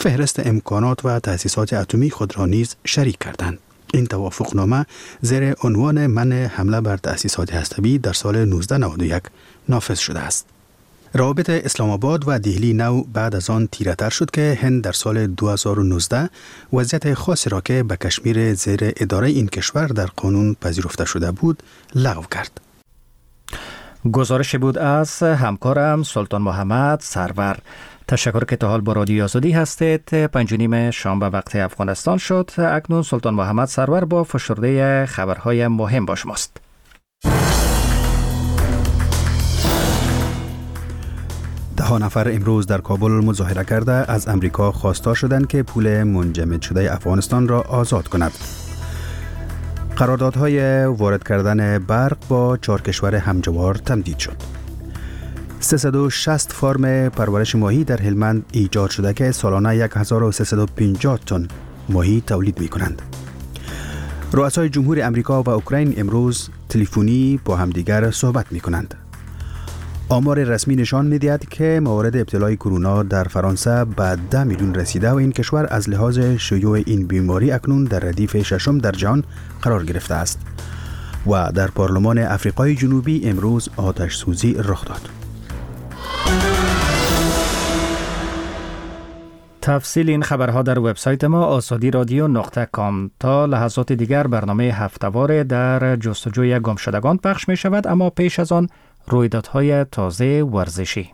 فهرست امکانات و تأسیسات اتمی خود را نیز شریک کردند. این توافقنامه زیر عنوان منع حمله بر تأسیسات هسته‌ای در سال 1991 نافذ شده است. روابط اسلام آباد و دهلی نو بعد از آن تیره‌تر شد که هند در سال 2019 وضعیت خاصی را که به کشمیر زیر اداره این کشور در قانون پذیرفته شده بود لغو کرد. گزارش بود از همکارم سلطان محمد سرور. تشکر که تا حال با رادیو آزادی هستید. 5:30 شام به وقت افغانستان شد. اکنون سلطان محمد سرور با فشرده خبرهای مهم با شماست. 10 نفر امروز در کابل مظاهره کرده از امریکا خواستار شدند که پول منجمد شده افغانستان را آزاد کند. قراردادهای وارد کردن برق با 4 کشور همجوار تمدید شد. 360 فرم پرورش ماهی در هلمند ایجاد شده که سالانه 1350 تن ماهی تولید می کنند. رؤسای جمهور امریکا و اوکراین امروز تلفنی با همدیگر صحبت می کنند. آمار رسمی نشان می دهد که موارد ابتلای کرونا در فرانسه به 10 میلیون رسیده و این کشور از لحاظ شیوع این بیماری اکنون در ردیف ششم در جهان قرار گرفته است. و در پارلمان افریقای جنوبی امروز آتش سوزی رخ داد. تفصیل این خبرها در وبسایت ما azadi.radio.com. تا لحظات دیگر برنامه هفته‌وار در جستجوی گمشدگان پخش می شود، اما پیش از آن رویدادهای تازه ورزشی.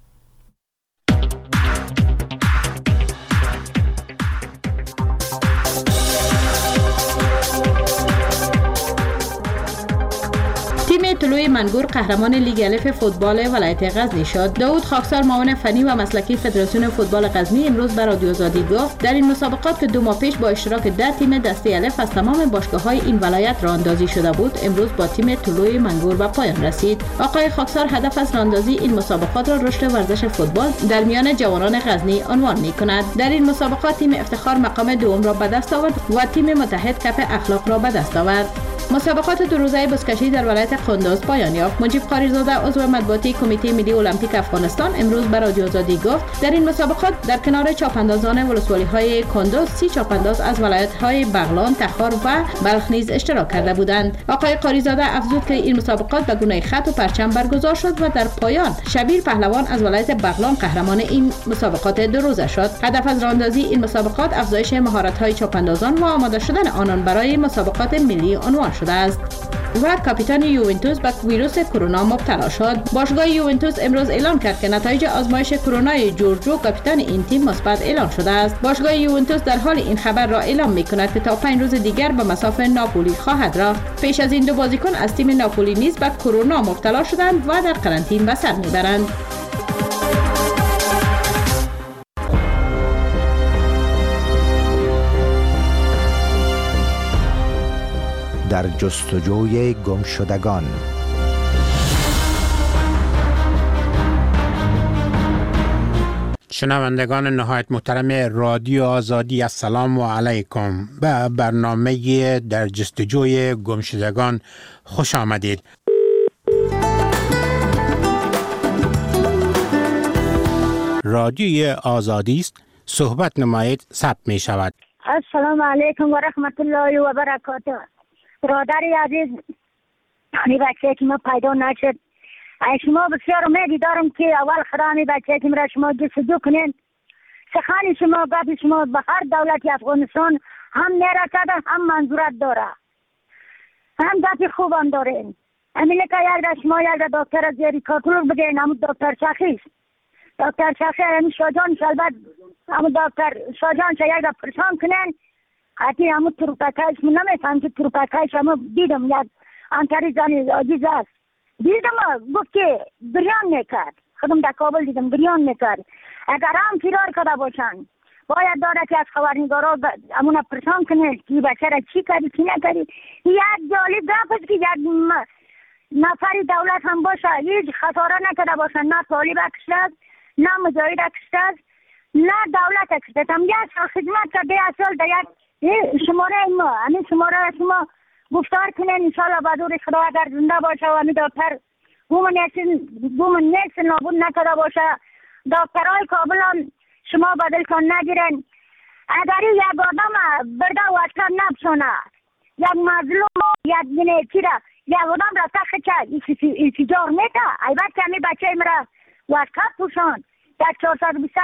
تیم طلوع منگور قهرمان لیگ الف فوتبال ولایت غزنی شد. داوود خاکسار معاون فنی و مسلکی فدراسیون فوتبال غزنی امروز به رادیو آزادی گفت در این مسابقات که 2 ماه پیش با اشتراک 10 تیم دسته الف از تمام باشگاه‌های این ولایت راه‌اندازی شده بود، امروز با تیم طلوع منگور به پایان رسید. آقای خاکسار هدف از راه‌اندازی این مسابقات را رشد ورزش فوتبال در میان جوانان غزنی عنوان می‌کند. در این مسابقات تیم افتخار مقام دوم را به دست آورد و تیم متحد کپ اخلاق را به دست آورد. مسابقات 2 روزه بزکشی در ولایت قندوز پایان یافت. مجیب قاریزاده عضو مطبوعاتی کمیته ملی المپیک افغانستان امروز به رادیو آزادی گفت در این مسابقات در کنار چاپاندازان ولسوالی‌های کندوز 30 چاپانداز از ولایت‌های بغلان، تخار و بلخ نیز اشتراک کرده بودند. آقای قاریزاده افزود که این مسابقات به گونه خط و پرچم برگزار شد و در پایان شبیر پهلوان از ولایت بغلان قهرمان این مسابقات 2 روزه شد. هدف از راه‌اندازی این مسابقات افزایش مهارت‌های چاپاندازان و آماده شدن آنان برای مسابقات ملی عنوان شده است. و کاپیتان یوونتوس به ویروس کرونا مبتلا شد. باشگاه یوونتوس امروز اعلام کرد که نتایج آزمایش کرونای جورجو کاپیتان این تیم مثبت اعلام شده است. باشگاه یوونتوس در حال این خبر را اعلام می‌کند که تا 5 روز دیگر به مصاف ناپولی خواهد رفت. پیش از این 2 بازیکن از تیم ناپولی نیز به کرونا مبتلا شدند و در قرنطینه به سر می‌برند. در جستجوی گمشدگان. شنوندگان نهایت محترم رادیو آزادی، السلام علیکم. به برنامه در جستجوی گمشدگان خوش آمدید. رادیو آزادی است، صحبت نمایید ثبت می شود. السلام علیکم و رحمت الله و برکاته. برادری عزیز، این بچه که ما پیدا نشد، شما بسیار امیدی دارم که اول خدا می بچه که را شما جستجو کنین. سخن شما گفت شما به هر دولت افغانستان هم نرسده هم منظورت داره، هم گفت خوبم دارین. همینه که یک شما یک دکتر از زیری کاتور بگین، همون دکتر شخیص دکتر شخیص همین شاجان شلبت همون دکتر شاجان شا یک پرسان کنین. حتی همون تروپکایش من نمیفهم که تروپکایش همون دیدم یک انکاری زنی عزیز است، دیدم گفت که بریان میکرد، خودم در کابل دیدم بریان میکرد. اگر هم فرار کرده باشن باید داره که از خبرنگارا همون پرسان کنه که بچه را چی کردی چی نکردی. یک جالب گفت است که یک نفری دولت هم باشه هیچ خطاره نکرده باشن، نه طالب کشته است نه مجاهد کشته است نه دولت کشته است. هم یک سال خدمت کرده، یک سال در یک شماره ما همین شماره را شما گفتار کنین انشاءالله بدور خدا اگر زنده باشه و همین دکتر بومن نیست نابود نکرده باشه. دکترهای کابل هم شما بدلتون نگیرن. اگر یک آدم برده وطن نبسونه، یک مظلوم، یک گنه را، یک آدم را تخت انفجار میده، البته همی بچه مرا وطن پوشان در 420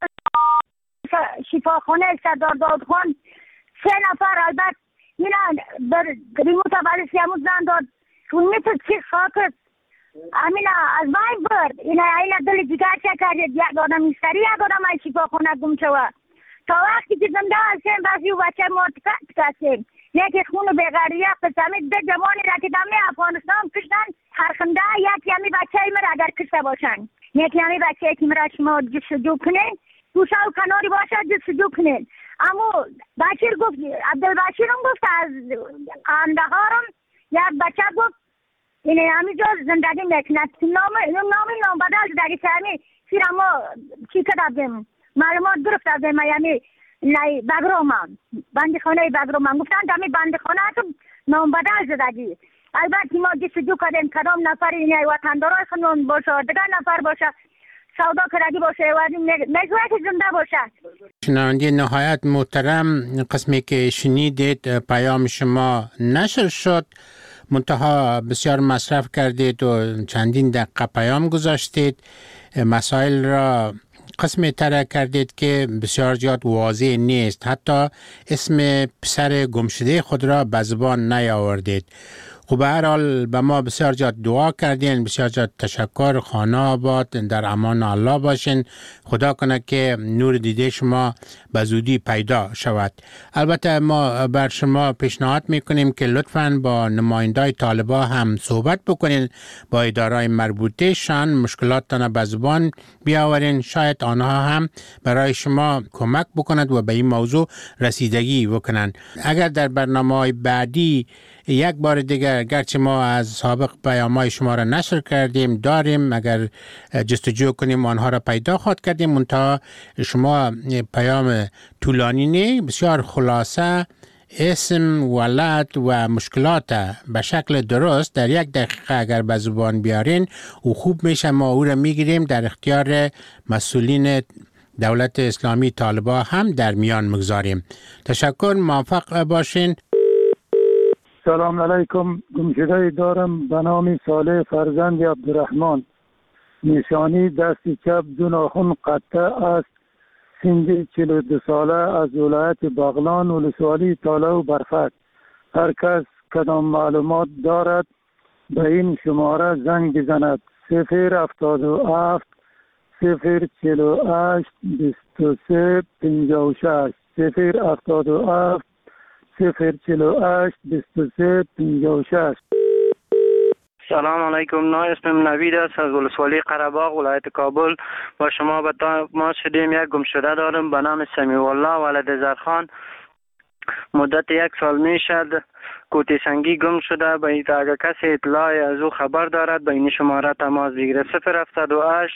شفاخانه سردار داود خان 3 نفر البته اینا بر ریموت بالسی همون زن داد کنی تو چی خاکت امینا از بین برد. اینا دل جگر چه کردید، یک آدم میستری، یک آدم های شفاخانه گم شود. تا وقتی که زنده هستیم بسی و بچه مرتفت کسیم، یکی خون بغریه قسمی ده جوانی را که دمی افغانستان کشتن هرخنده یکی همی بچه مرا اگر کشته باشن، یکی همی بچه که مرا شما جستجو کنین گوشه و کناری باشه جستجو کنین. اما بشیر گفت، عبدالبشیرم گفت از قندهارم یک بچه گفت اینه همینجا زندگی میکنه، نام بدل زندگی سهمی سیر اما چی کردیم معلومات گرفت از میامی نای بگرومان بندی خانه بگرومان گفتن دمی بندی خانه تو نام بدل زدگی. البته ما جستجو کردیم کدام نفر اینه وطندارای خانون باشه دیگر نفر باشه سودا کردی باشه و میگوید که زنده باشه. شنونده نهایت محترم، قسمی که شنیدید پیام شما نشر شد، منتها بسیار مصرف کردید و چندین دقیقه پیام گذاشتید، مسائل را قسمی طرح کردید که بسیار زیاد واضح نیست، حتی اسم پسر گمشده خود را به زبان نیاوردید. خب به هر حال به ما بسیار زیاد دعا کردین، بسیار زیاد تشکر. خانه آباد، در امان الله باشین. خدا کنه که نور دیده شما به زودی پیدا شود. البته ما بر شما پیشنهاد میکنیم که لطفاً با نمایندای طالبا هم صحبت بکنین، با ادارای مربوطه شان مشکلاتتان به زبان بیاورین، شاید آنها هم برای شما کمک بکند و به این موضوع رسیدگی بکنند. اگر در برنامه‌های بعدی یک بار دیگر، گرچه ما از سابق پیام‌های شما را نشر کردیم داریم، اگر جستجو کنیم آنها را پیدا خواهد کردیم، منتها شما پیام طولانی نه، بسیار خلاصه اسم، ولد و مشکلات به شکل درست در 1 دقیقه اگر به زبان بیارین و خوب میشه، ما او را میگیریم در اختیار مسئولین دولت اسلامی طالبا هم در میان مگذاریم. تشکر، موفق باشین. سلام علیکم. گمشده دارم به نام صالح فرزند عبدالرحمن. نشانی دست چپ 2 ناخن قطع است. سن 42 ساله از ولایت بغلان ولسوالی تاله و برفک. هر کس کدام معلومات دارد به این شماره زنگ بزند. 077 048 23 56 077 048 23 56. سلام علیکم. اسمم نوید است از ولسوالی قره‌باغ ولایت کابل. با شما به تماس شدیم. یک گمشده دارم به نام سمیع الله ولد زرخان. مدت 1 سال می شد کوتی سنگی گم شده. به این اگر کسی اطلاعی از او خبر دارد به این شماره تماس بگیره. 078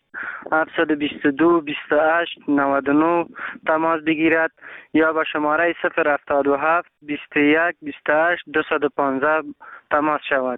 722 28 99 تماس بگیرد یا به شماره 077 21 28 215 تماس شود.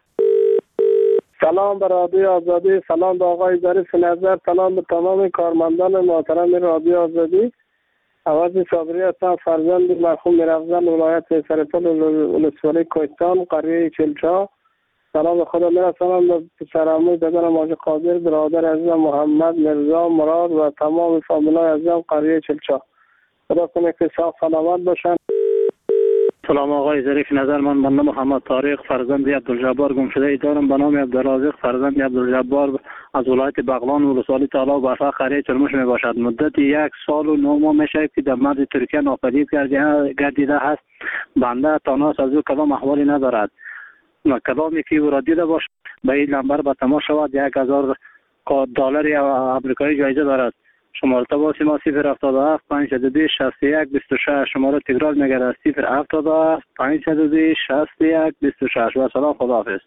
سلام به رادیو آزادی، سلام به آقای ظریف نظر، سلام به تمام کارمندان محترم رادیو آزادی. عوض صابری هستم، فرزند مرحوم میرافزن ولایت سرپل ولسوالی کوهستان قریه چلچا. سلام به خدا میرسانم به پسرعموی دادر ماجد قادر، برادر عزیزم محمد مرزا مراد و تمام فامیلای عزیزم قریه چلچا. خدا کنه که صاف سلامت باشن. سلام آقای ظریف نظر، من بنده محمد طارق فرزند عبدالجبار گمشده دارم به نام عبدالرازق فرزند عبدالجبار از ولایت بغلان ولسوالی تاله و برفق قریه چلموش می باشد. مدت 1 سال و 9 ماه میشه که در مرز ترکیه ناپدید گردیده است. بنده تاناس از او کدام احوالی ندارد و کدامی که او را دیده باشد به این نمبر به تماس شود. 1000 دلار آمریکایی جایزه دارد. شماره تماس ما 077 522 61 26. شماره تکرار میگردد 077 522 61 26. و سلام، خداحافظ.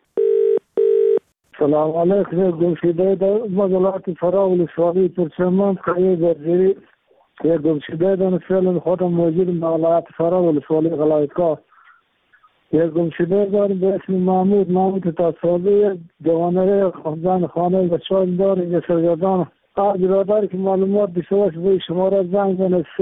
سلام علیکم. گمشده در ولایت فرا ولسوالی ترکمن قریه برجری. یک گمشده در فعلا خودم موجود در ولایت فرا ولسوالی غلایتگاه. یک گمشده دارم به اسم محمود تصابی جوانه خانه بچه‌ها دارم. یک سرگردان برادر که معلومات داشته باشه به شما را زنگ بزنه